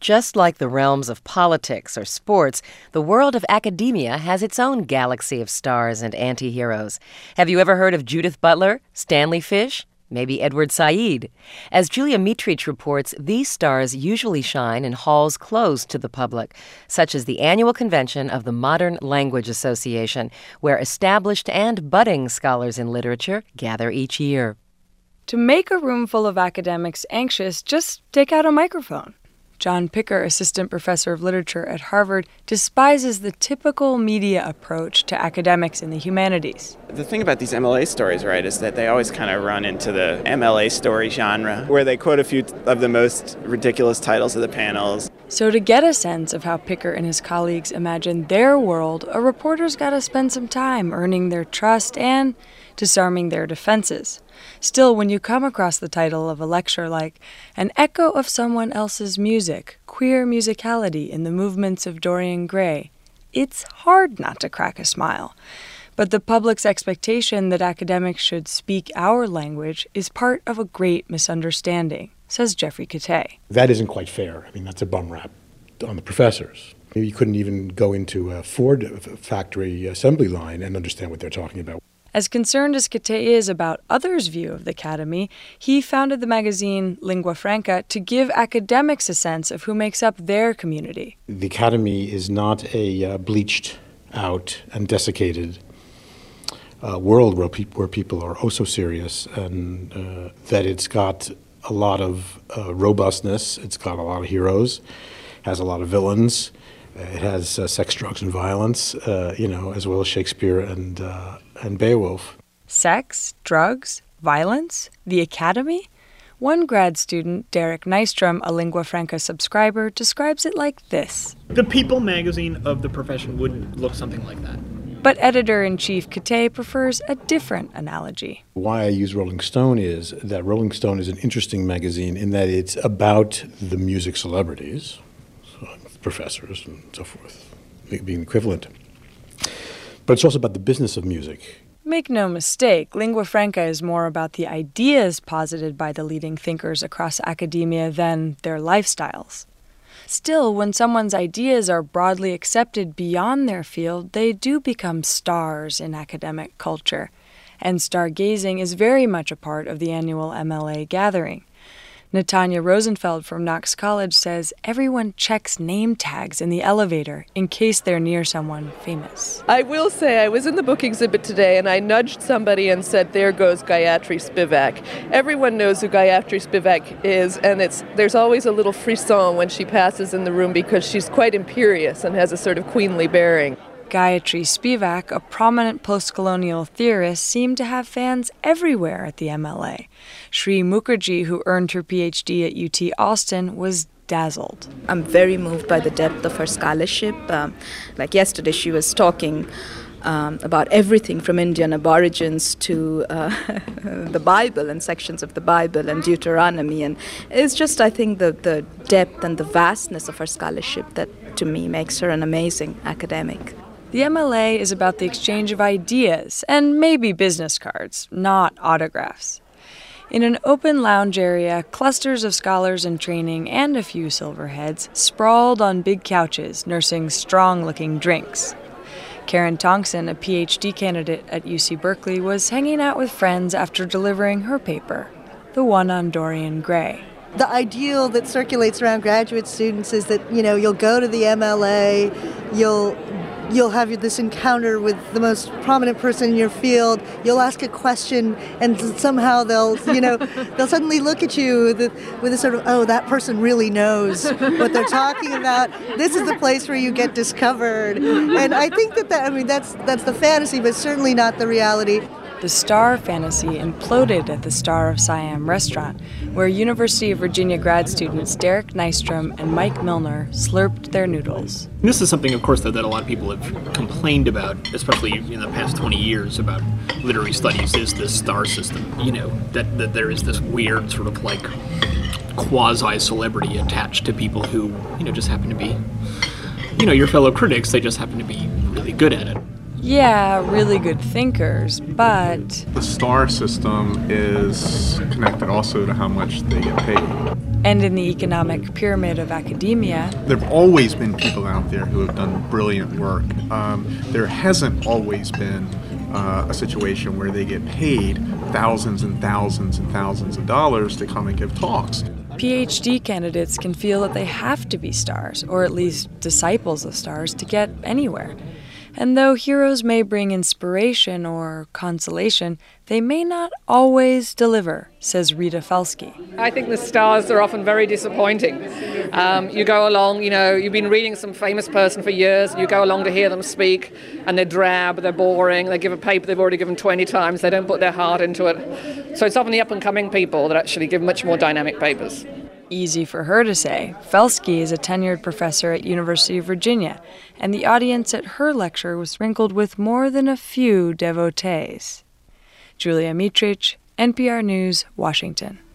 Just like the realms of politics or sports, the world of academia has its own galaxy of stars and anti-heroes. Have you ever heard of Judith Butler, Stanley Fish, maybe Edward Said? As Julia Mitrich reports, these stars usually shine in halls closed to the public, such as the annual convention of the Modern Language Association, where established and budding scholars in literature gather each year. To make a room full of academics anxious, just take out a microphone. John Picker, assistant professor of literature at Harvard, despises the typical media approach to academics in the humanities. The thing about these MLA stories, right, is that they always kind of run into the MLA story genre, where they quote a few of the most ridiculous titles of the panels. So to get a sense of how Picker and his colleagues imagine their world, a reporter's got to spend some time earning their trust and disarming their defenses. Still, when you come across the title of a lecture like An Echo of Someone Else's Music, Queer Musicality in the Movements of Dorian Gray, it's hard not to crack a smile. But the public's expectation that academics should speak our language is part of a great misunderstanding, says Jeffrey Kittay. That isn't quite fair. I mean, that's a bum rap on the professors. Maybe you couldn't even go into a Ford factory assembly line and understand what they're talking about. As concerned as Kittay is about others' view of the academy, he founded the magazine Lingua Franca to give academics a sense of who makes up their community. The academy is not a bleached out and desiccated world where people are oh so serious, and that it's got a lot of robustness, it's got a lot of heroes, has a lot of villains, it has sex, drugs, and violence, as well as Shakespeare and Beowulf. Sex, drugs, violence? The academy? One grad student, Derek Nystrom, a Lingua Franca subscriber, describes it like this. The People magazine of the profession would look something like that. But editor-in-chief Kittay prefers a different analogy. Why I use Rolling Stone is that Rolling Stone is an interesting magazine in that it's about the music celebrities, so professors and so forth, being equivalent. But it's also about the business of music. Make no mistake, Lingua Franca is more about the ideas posited by the leading thinkers across academia than their lifestyles. Still, when someone's ideas are broadly accepted beyond their field, they do become stars in academic culture. And stargazing is very much a part of the annual MLA gathering. Natanya Rosenfeld from Knox College says everyone checks name tags in the elevator in case they're near someone famous. I will say I was in the book exhibit today and I nudged somebody and said, there goes Gayatri Spivak. Everyone knows who Gayatri Spivak is, and there's always a little frisson when she passes in the room because she's quite imperious and has a sort of queenly bearing. Gayatri Spivak, a prominent post-colonial theorist, seemed to have fans everywhere at the MLA. Sri Mukherjee, who earned her PhD at UT Austin, was dazzled. I'm very moved by the depth of her scholarship. Like yesterday, she was talking about everything from Indian aborigines to the Bible and sections of the Bible and Deuteronomy. And it's just, I think, the depth and the vastness of her scholarship that, to me, makes her an amazing academic. The MLA is about the exchange of ideas and maybe business cards, not autographs. In an open lounge area, clusters of scholars in training and a few silverheads sprawled on big couches, nursing strong-looking drinks. Karen Tongson, a PhD candidate at UC Berkeley, was hanging out with friends after delivering her paper, the one on Dorian Gray. The ideal that circulates around graduate students is that, you'll go to the MLA, you'll have this encounter with the most prominent person in your field, you'll ask a question, and somehow they'll suddenly look at you with a sort of, oh, that person really knows what they're talking about. This is the place where you get discovered. And I think that's the fantasy, but certainly not the reality. The star fantasy imploded at the Star of Siam restaurant, where University of Virginia grad students Derek Nystrom and Mike Milner slurped their noodles. This is something, of course, that a lot of people have complained about, especially in the past 20 years, about literary studies, is this star system. That there is this weird sort of like quasi-celebrity attached to people who, just happen to be, your fellow critics. They just happen to be really good at it. Yeah, really good thinkers, but the star system is connected also to how much they get paid. And in the economic pyramid of academia, there have always been people out there who have done brilliant work. There hasn't always been a situation where they get paid thousands and thousands and thousands of dollars to come and give talks. PhD candidates can feel that they have to be stars, or at least disciples of stars, to get anywhere. And though heroes may bring inspiration or consolation, they may not always deliver, says Rita Felsky. I think the stars are often very disappointing. You go along, you've been reading some famous person for years, you go along to hear them speak, and they're drab, they're boring, they give a paper they've already given 20 times, they don't put their heart into it. So it's often the up-and-coming people that actually give much more dynamic papers. Easy for her to say. Felsky is a tenured professor at University of Virginia, and the audience at her lecture was sprinkled with more than a few devotees. Julia Mitrich, NPR News, Washington.